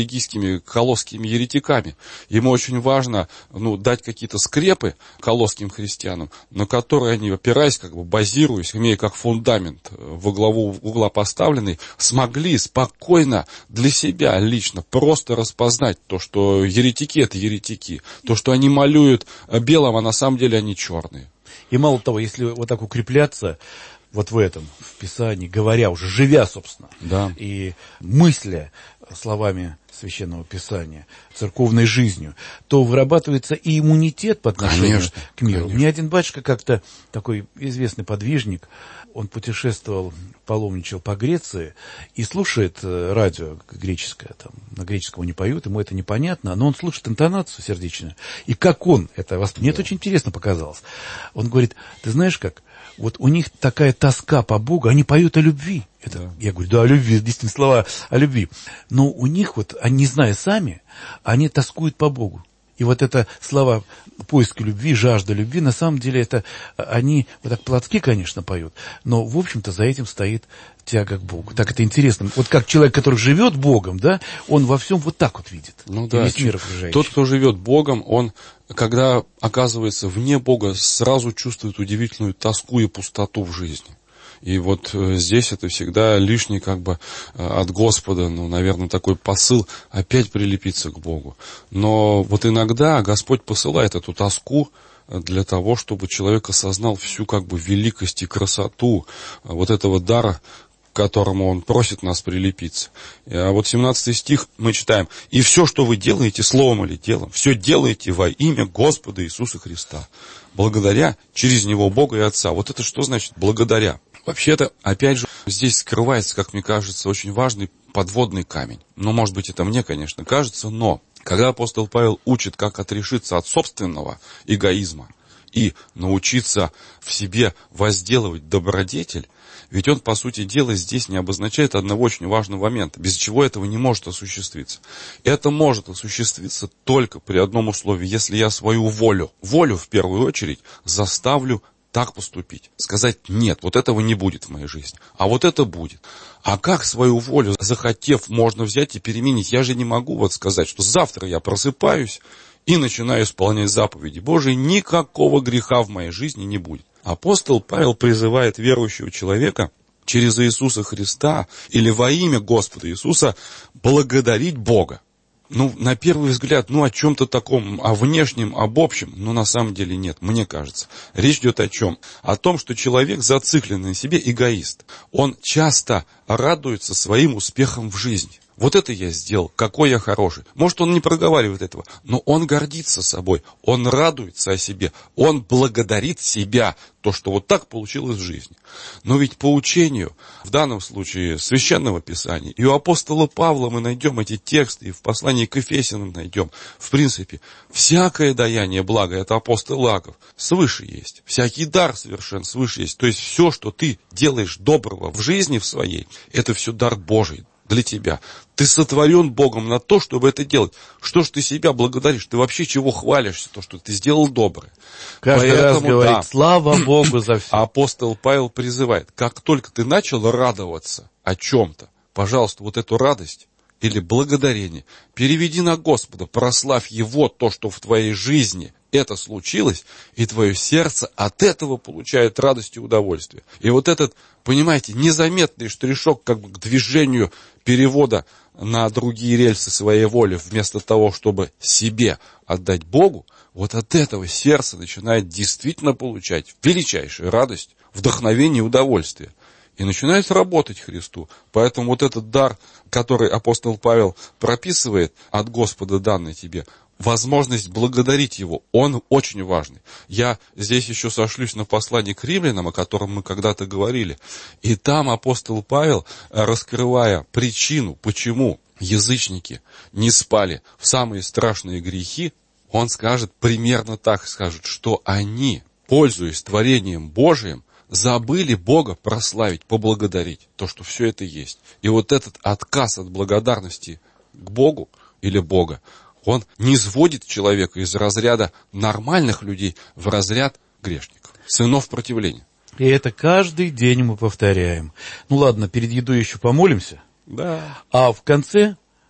фригийскими колосскими еретиками. Ему очень важно, ну, дать какие-то скрепы колосским христианам, на которые они, опираясь, как бы базируясь, имея как фундамент во главу угла поставленный, смогли спокойно для себя лично просто распознать то, что еретики — это еретики, то, что они малюют белым, а на самом деле они черные. И мало того, если вот так укрепляться вот в этом, в Писании, говоря уже, живя, собственно, да. и мысля словами Священного Писания, церковной жизнью, то вырабатывается и иммунитет по отношению конечно, к миру. конечно. Мне один батюшка как-то, такой известный подвижник, он путешествовал, паломничал по Греции и слушает радио греческое, там, на греческом не поют, ему это непонятно, но он слушает интонацию сердечную. И как он это воспринимает, мне это очень интересно показалось. Он говорит, ты знаешь как, вот у них такая тоска по Богу, они поют о любви. Это, да. Я говорю, да, о любви, действительно, слова о любви. Но у них вот, они, не зная сами, они тоскуют по Богу. И вот это слова поиска любви, жажда любви, на самом деле это они вот так плотски, конечно, поют, но, в общем-то, за этим стоит тяга к Богу. Так это интересно. Вот как человек, который живет Богом, да, он во всем вот так вот видит. Ну да, весь мир окружающий. Тот, кто живет Богом, он, когда оказывается вне Бога, сразу чувствует удивительную тоску и пустоту в жизни. И вот здесь это всегда лишний как бы от Господа, ну, наверное, такой посыл опять прилепиться к Богу. Но вот иногда Господь посылает эту тоску для того, чтобы человек осознал всю как бы великость и красоту вот этого дара, к которому Он просит нас прилепиться. А вот семнадцатый стих мы читаем. «И все, что вы делаете, словом или делом, все делаете во имя Господа Иисуса Христа, благодаря через Него Бога и Отца». Вот это что значит «благодаря»? Вообще-то, опять же, здесь скрывается, как мне кажется, очень важный подводный камень. Ну, может быть, это мне, конечно, кажется, но когда апостол Павел учит, как отрешиться от собственного эгоизма и научиться в себе возделывать добродетель, ведь он, по сути дела, здесь не обозначает одного очень важного момента, без чего этого не может осуществиться. Это может осуществиться только при одном условии, если я свою волю, волю в первую очередь, заставлю так поступить. Сказать, нет, вот этого не будет в моей жизни, а вот это будет. А как свою волю, захотев, можно взять и переменить? Я же не могу вот сказать, что завтра я просыпаюсь и начинаю исполнять заповеди Божии, никакого греха в моей жизни не будет. Апостол Павел призывает верующего человека через Иисуса Христа или во имя Господа Иисуса благодарить Бога. Ну, на первый взгляд, ну, о чем-то таком, о внешнем, об общем, но на самом деле нет, мне кажется. Речь идет о чем? О том, что человек, зацикленный на себе, эгоист. Он часто радуется своим успехам в жизни. Вот это я сделал, какой я хороший. Может, он не проговаривает этого, но он гордится собой, он радуется о себе, он благодарит себя, то, что вот так получилось в жизни. Но ведь по учению, в данном случае Священного Писания, и у апостола Павла мы найдем эти тексты, и в послании к Ефесянам найдем. В принципе, всякое даяние блага, это апостол Иаков, свыше есть. Всякий дар совершен свыше есть. То есть все, что ты делаешь доброго в жизни в своей, это все дар Божий. Для тебя. Ты сотворен Богом на то, чтобы это делать. Что ж ты себя благодаришь? Ты вообще чего хвалишься? То, что ты сделал доброе. Каждый Поэтому, раз говорит, да, слава Богу за все. Апостол Павел призывает, как только ты начал радоваться о чем-то, пожалуйста, вот эту радость или благодарение переведи на Господа, прославь Его, то, что в твоей жизни это случилось, и твое сердце от этого получает радость и удовольствие. И вот этот, понимаете, незаметный штришок как бы к движению перевода на другие рельсы своей воли, вместо того, чтобы себе отдать Богу, вот от этого сердце начинает действительно получать величайшую радость, вдохновение и удовольствие. И начинает работать Христу. Поэтому вот этот дар, который апостол Павел прописывает от Господа, данный тебе, возможность благодарить Его, он очень важный. Я здесь еще сошлюсь на послание к римлянам, о котором мы когда-то говорили. И там апостол Павел, раскрывая причину, почему язычники не спали в самые страшные грехи, он скажет, примерно так скажет, что они, пользуясь творением Божиим, забыли Бога прославить, поблагодарить, то, что все это есть. И вот этот отказ от благодарности к Богу или Бога, он не сводит человека из разряда нормальных людей в разряд грешников, сынов противления. И это каждый день мы повторяем. Ну ладно, перед едой еще помолимся. Да. А в конце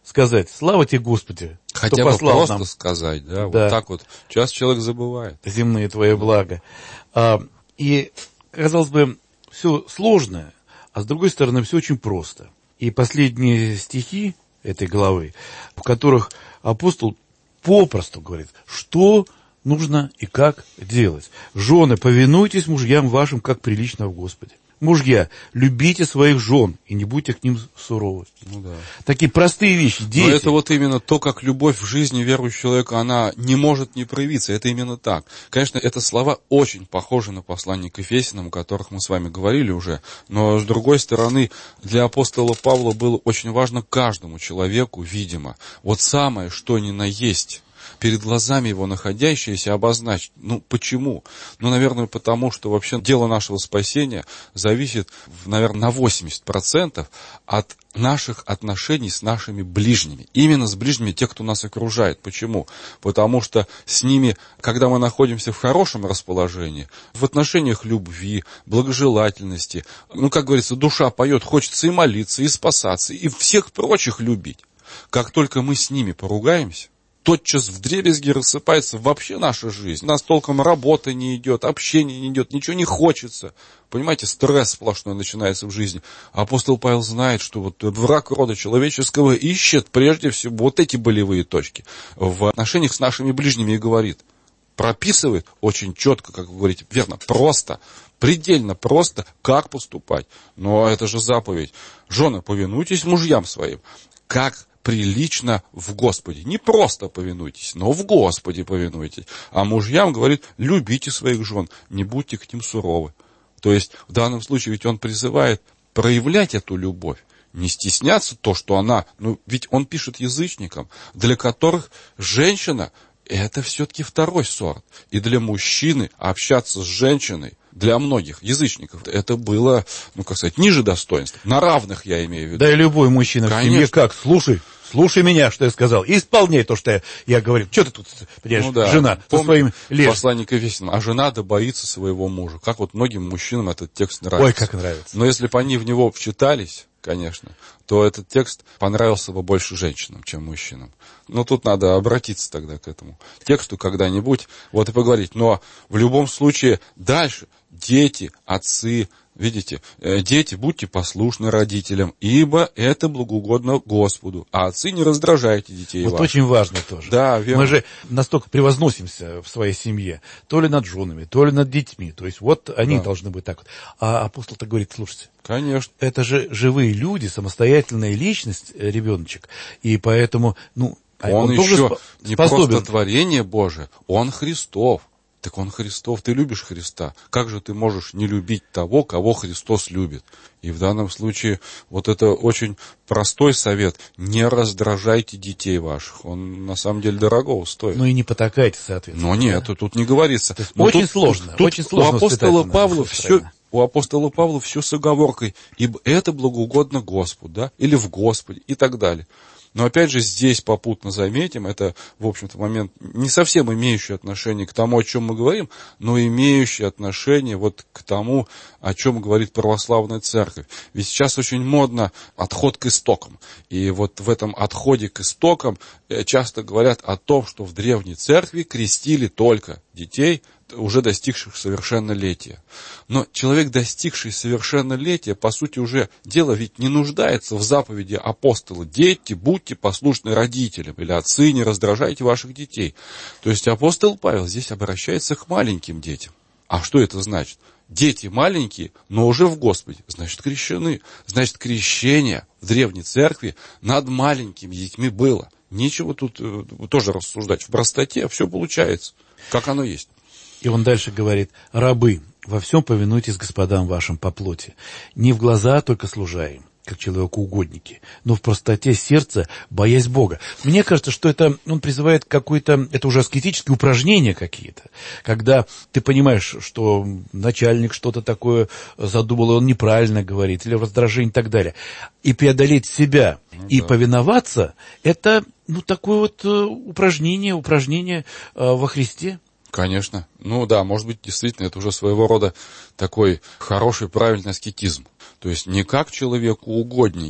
сказать: слава тебе, Господи, Хотя что бы послал просто нам сказать, да, Да. вот так вот. Часто человек забывает. земные твои блага. А, и, казалось бы, все сложно, а с другой стороны, все очень просто. И последние стихи этой главы, в которых апостол попросту говорит, что нужно и как делать. Жены, повинуйтесь мужьям вашим, как прилично в Господе. Мужья, любите своих жен и не будьте к ним суровы. Ну да. Такие простые вещи. Дети. Но это вот именно то, как любовь в жизни верующего человека, она не может не проявиться. Это именно так. Конечно, это слова очень похожи на послание к Ефесянам, о которых мы с вами говорили уже. Но, с другой стороны, для апостола Павла было очень важно каждому человеку, видимо, вот самое, что ни на есть, перед глазами его находящееся обозначить. Ну, почему? Ну, наверное, потому что вообще дело нашего спасения зависит, наверное, на восемьдесят процентов от наших отношений с нашими ближними. Именно с ближними, тех, кто нас окружает. Почему? Потому что с ними, когда мы находимся в хорошем расположении, в отношениях любви, благожелательности, ну, как говорится, душа поет, хочется и молиться, и спасаться, и всех прочих любить. Как только мы с ними поругаемся, тотчас вдребезги рассыпается вообще наша жизнь. У нас толком работа не идет, общение не идет, ничего не хочется. Понимаете, стресс сплошной начинается в жизни. Апостол Павел знает, что вот враг рода человеческого ищет прежде всего вот эти болевые точки в отношениях с нашими ближними и говорит, прописывает очень четко, как вы говорите, верно, просто, предельно просто, как поступать. Но это же заповедь. Жены, повинуйтесь мужьям своим, как прилично в Господе. Не просто повинуйтесь, но в Господе повинуйтесь. А мужьям говорит, любите своих жен, не будьте к ним суровы. То есть, в данном случае ведь он призывает проявлять эту любовь, не стесняться то, что она, ну, ведь он пишет язычникам, для которых женщина это все-таки второй сорт. И для мужчины общаться с женщиной, для многих язычников, это было, ну, как сказать, ниже достоинства. На равных, я имею в виду. Да и любой мужчина в семье как? Слушай, слушай меня, что я сказал, и исполняй то, что я, я говорю. Что ты тут, понимаешь, ну, да. жена, со своим лес. Послание к Ефесянам, а жена да боится своего мужа. Как вот многим мужчинам этот текст нравится. Ой, как нравится. Но если бы они в него вчитались, конечно, то этот текст понравился бы больше женщинам, чем мужчинам. Но тут надо обратиться тогда к этому тексту когда-нибудь, вот и поговорить. Но в любом случае дальше дети, отцы, видите, дети, будьте послушны родителям, ибо это благоугодно Господу. А отцы, не раздражайте детей вот ваших. Очень важно тоже. Да, верно. Мы же настолько превозносимся в своей семье, то ли над женами, то ли над детьми. То есть вот они да. должны быть так вот. А апостол-то говорит, слушайте, конечно. Это же живые люди, самостоятельная личность, ребеночек. И поэтому, ну, он, он еще тоже не способен. Просто творение Божие, он Христов. Так он Христов, ты любишь Христа. Как же ты можешь не любить того, кого Христос любит? И в данном случае вот это очень простой совет. Не раздражайте детей ваших. Он на самом деле дорогого стоит. Ну и не потакайте, соответственно. Но нет, да? тут не говорится. Очень тут, сложно. Тут, очень сложно у апостола Павла все... У апостола Павла все с оговоркой, ибо это благоугодно Господу, да, или в Господе, и так далее. Но опять же здесь попутно заметим, это, в общем-то, момент не совсем имеющий отношение к тому, о чем мы говорим, но имеющий отношение вот к тому, о чем говорит православная церковь. Ведь сейчас очень модно отход к истокам. И вот в этом отходе к истокам часто говорят о том, что в древней церкви крестили только детей, уже достигших совершеннолетия. Но человек, достигший совершеннолетия, по сути, уже дело ведь не нуждается в заповеди апостола. Дети, будьте послушны родителям, или отцы, не раздражайте ваших детей. То есть апостол Павел здесь обращается к маленьким детям. А что это значит? Дети маленькие, но уже в Господе, значит, крещены. Значит, крещение в древней церкви над маленькими детьми было. Нечего тут э, тоже рассуждать. В простоте все получается, как оно есть. И он дальше говорит, рабы, во всем повинуйтесь господам вашим по плоти, не в глаза только служа им, как человеку угодники, но в простоте сердца, боясь Бога. Мне кажется, что это он призывает какое-то, это уже аскетические упражнения какие-то, когда ты понимаешь, что начальник что-то такое задумал, и он неправильно говорит, или раздражение и так далее. И преодолеть себя, ну, и да. повиноваться, это ну, такое вот упражнение, упражнение во Христе. Конечно. Ну да, может быть, действительно, это уже своего рода такой хороший, правильный аскетизм. То есть не как человеку угодники,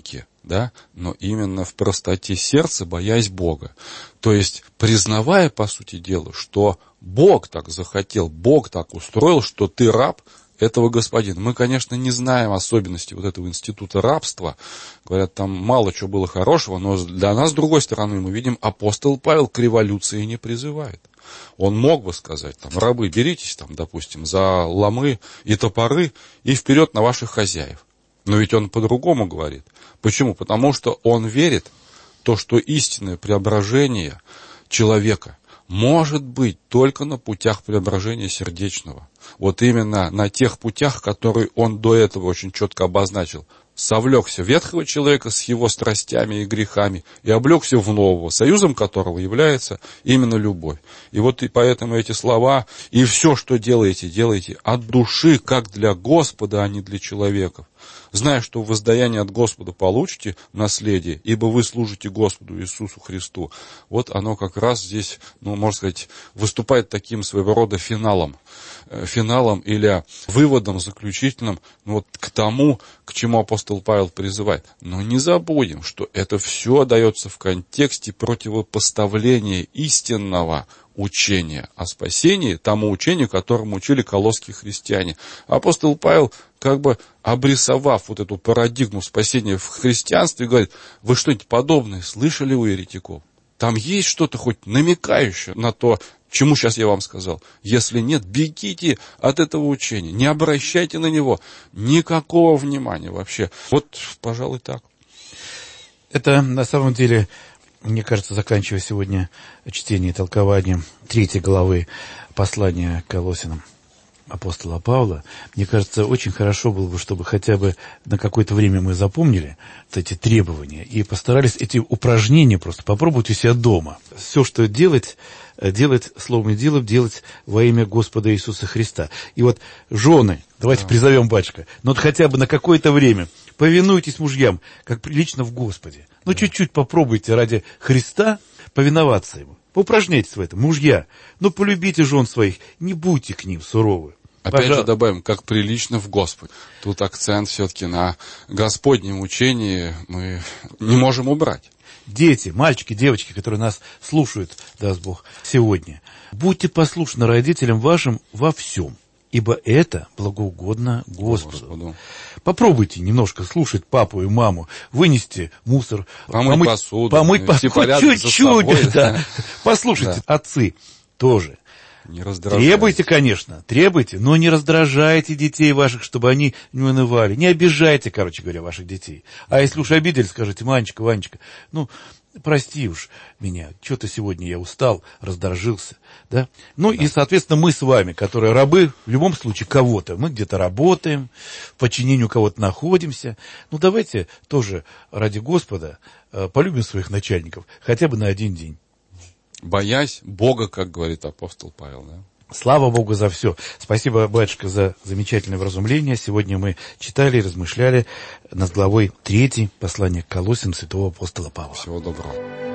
да, но именно в простоте сердца, боясь Бога. То есть, признавая, по сути дела, что Бог так захотел, Бог так устроил, что ты раб этого господина. Мы, конечно, не знаем особенностей вот этого института рабства. Говорят, там мало чего было хорошего, но для нас, с другой стороны, мы видим, апостол Павел к революции не призывает. Он мог бы сказать, там, рабы, беритесь, там, допустим, за ломы и топоры и вперед на ваших хозяев. Но ведь он по-другому говорит. Почему? Потому что он верит в то, что истинное преображение человека может быть только на путях преображения сердечного. Вот именно на тех путях, которые он до этого очень четко обозначил. Совлекся ветхого человека с его страстями и грехами и облегся в нового, союзом которого является именно любовь. И вот и поэтому эти слова, и все, что делаете, делайте от души, как для Господа, а не для человеков. Зная, что в воздаянии от Господа получите наследие, ибо вы служите Господу Иисусу Христу. Вот оно как раз здесь, ну, можно сказать, выступает таким своего рода финалом. Финалом или выводом заключительным, ну, вот к тому, к чему апостол Павел призывает. Но не забудем, что это все дается в контексте противопоставления истинного учения о спасении тому учению, которому учили колосские христиане. Апостол Павел, как бы обрисовав вот эту парадигму спасения в христианстве, говорит: вы что-нибудь подобное слышали у еретиков? Там есть что-то хоть намекающее на то, чему сейчас я вам сказал? Если нет, бегите от этого учения, не обращайте на него никакого внимания вообще. Вот, пожалуй, так. Это на самом деле, мне кажется, заканчивая сегодня чтение и толкование третьей главы послания к Колоссянам апостола Павла, мне кажется, очень хорошо было бы, чтобы хотя бы на какое-то время мы запомнили вот эти требования и постарались эти упражнения просто попробовать у себя дома. Все, что делать, делать словом и делом, делать во имя Господа Иисуса Христа. И вот жены, давайте да. призовем батюшка, но вот хотя бы на какое-то время повинуйтесь мужьям, как прилично в Господе. Ну, да. чуть-чуть попробуйте ради Христа повиноваться Ему. Поупражняйтесь в этом, мужья. Но полюбите жен своих, не будьте к ним суровы. Опять Пожалуйста. же добавим, как прилично в Господе. Тут акцент все-таки на Господнем учении мы не можем убрать. Дети, мальчики, девочки, которые нас слушают, даст Бог, сегодня, будьте послушны родителям вашим во всем, ибо это благоугодно Господу. Господу. Попробуйте немножко слушать папу и маму, вынести мусор, помыть, помыть посуду, помыть посуду, чуть-чуть, да. Послушайте, да. Отцы тоже. Не раздражайте. Требуйте, конечно, требуйте, но не раздражайте детей ваших, чтобы они не унывали. Не обижайте, короче говоря, ваших детей. А если уж обидели, скажите: Манечка, Ванечка, ну, прости уж меня, что-то сегодня я устал, раздражился, да? Ну, да. И, соответственно, мы с вами, которые рабы, в любом случае, кого-то, мы где-то работаем, в подчинении у кого-то находимся. Ну, давайте тоже ради Господа полюбим своих начальников хотя бы на один день. Боясь Бога, как говорит апостол Павел, да? Слава Богу за все. Спасибо, батюшка, за замечательное вразумление. Сегодня мы читали и размышляли над главой третьей послания к Колоссянам святого апостола Павла. Всего доброго.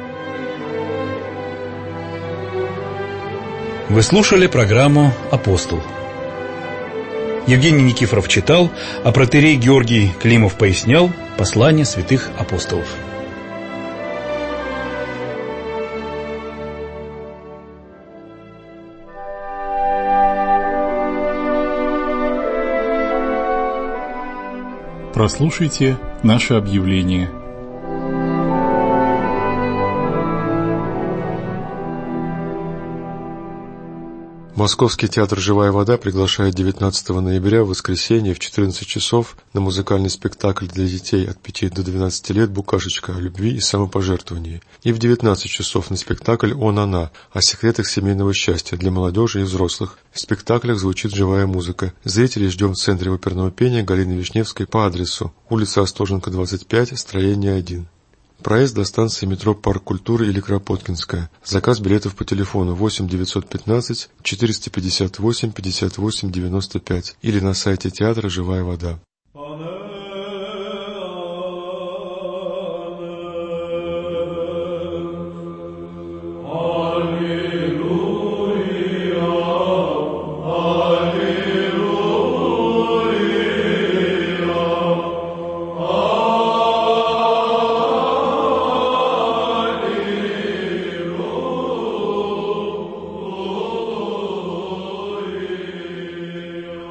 Вы слушали программу «Апостол». Евгений Никифоров читал, а протоиерей Георгий Климов пояснял послание святых апостолов. Прослушайте наше объявление. Московский театр «Живая вода» приглашает девятнадцатого ноября в воскресенье в четырнадцать часов на музыкальный спектакль для детей от пяти до двенадцати лет «Букашечка» о любви и самопожертвовании. И в девятнадцать часов на спектакль «Он-она» о секретах семейного счастья для молодежи и взрослых. В спектаклях звучит живая музыка. Зрителей ждем в Центре оперного пения Галины Вишневской по адресу улица Остоженко, двадцать пять, строение один. Проезд до станции метро Парк культуры или Кропоткинская. Заказ билетов по телефону восемь девятьсот пятнадцать четыреста пятьдесят восемь пятьдесят восемь девяносто пять или на сайте театра «Живая вода».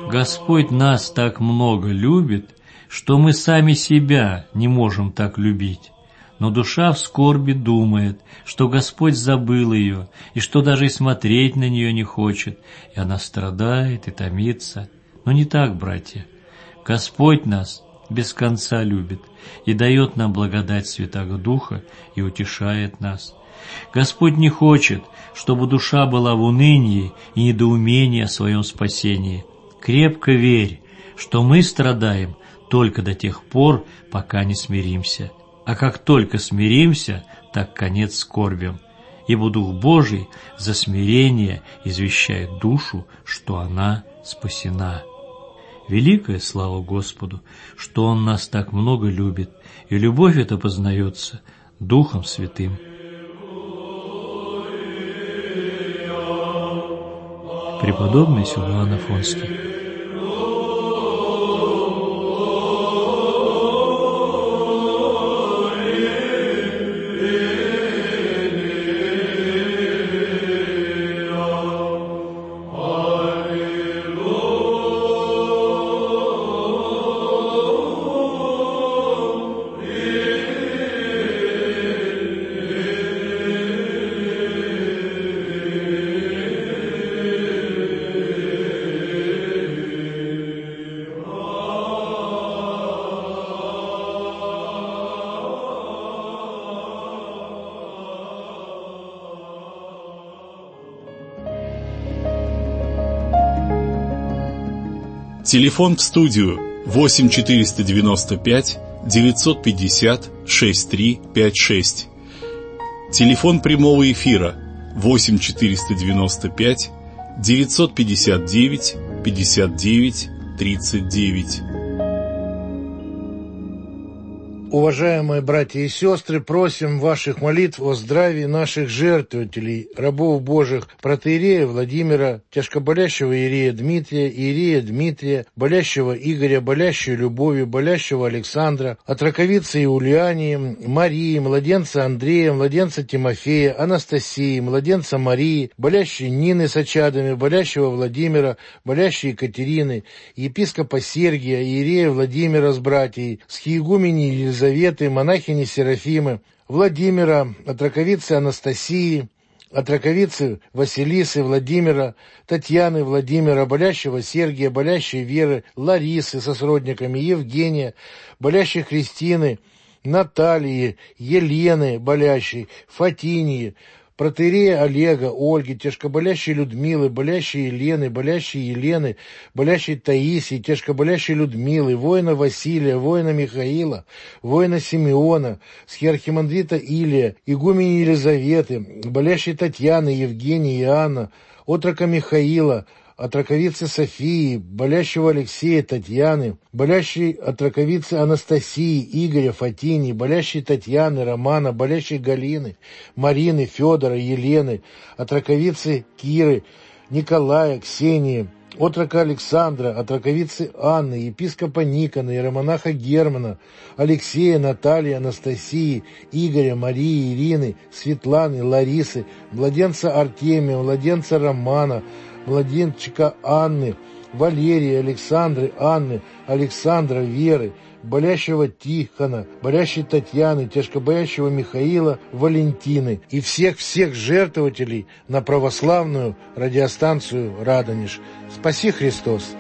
Господь нас так много любит, что мы сами себя не можем так любить. Но душа в скорби думает, что Господь забыл ее, и что даже и смотреть на нее не хочет, и она страдает и томится. Но не так, братья. Господь нас без конца любит и дает нам благодать Святого Духа и утешает нас. Господь не хочет, чтобы душа была в унынии и недоумении о своем спасении. Крепко верь, что мы страдаем только до тех пор, пока не смиримся. А как только смиримся, так конец скорбям. Ибо Дух Божий за смирение извещает душу, что она спасена. Великая слава Господу, что Он нас так много любит, и любовь эта познается Духом Святым. Преподобный Силуан Афонский. Телефон в студию восемь четыреста девяносто пять девятьсот пятьдесят шестьдесят три пятьдесят шесть. Телефон прямого эфира восемь четыреста девяносто пять девятьсот пятьдесят девять пятьдесят девять тридцать девять. Уважаемые братья и сестры, просим ваших молитв о здравии наших жертвователей, рабов Божьих, протоиерея Владимира, тяжкоболящего иерея Дмитрия, иерея Дмитрия, болящего Игоря, болящую Любовью, болящего Александра, отраковицы Иулиании, Марии, младенца Андрея, младенца Тимофея, Анастасии, младенца Марии, болящей Нины с очадами, болящего Владимира, болящей Екатерины, епископа Сергия, иерея Владимира с братьей, схиегумени Елизаветы, Елизаветы, монахини Серафимы, Владимира, отраковицы Анастасии, отраковицы Василисы, Владимира, Татьяны, Владимира, болящего Сергия, болящей Веры, Ларисы со сродниками, Евгения, болящей Христины, Натальи, Елены, болящей, Фатинии, протоиерея Олега, Ольги, тяжкоболящей Людмилы, болящей Елены, болящей Елены, болящей Таисии, тяжкоболящей Людмилы, воина Василия, воина Михаила, воина Симеона, схиархимандрита Илия, игумени Елизаветы, болящей Татьяны, Евгении и Анна, отрока Михаила, отраковицы Софии, болящего Алексея, Татьяны, болящей отраковицы Анастасии, Игоря, Фатинии, болящей Татьяны, Романа, болящей Галины, Марины, Федора, Елены, отраковицы Киры, Николая, Ксении, отрока Александра, отраковицы Анны, епископа Никона, иеромонаха Германа, Алексея, Натальи, Анастасии, Игоря, Марии, Ирины, Светланы, Ларисы, младенца Артемия, младенца Романа, младенчика Анны, Валерии, Александры, Анны, Александра, Веры, болящего Тихона, болящей Татьяны, тяжкоболящего Михаила, Валентины и всех-всех жертвователей на православную радиостанцию «Радонеж». Спаси Христос!